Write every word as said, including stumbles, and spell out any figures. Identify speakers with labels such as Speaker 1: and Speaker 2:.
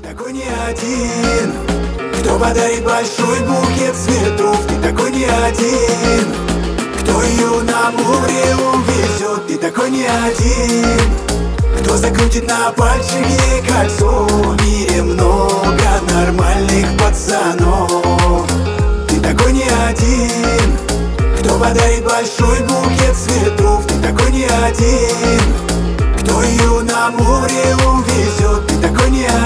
Speaker 1: такой не один, кто подарит большой букет цветов. Ты такой не один, кто ее на море увезет. Ты такой не один, кто закрутит на пальчике кольцо. В мире много нормальных пацанов. Ты такой не один, кто подарит большой букет цветов. Ты такой не один, кто ее на море увезет. Ты такой не один.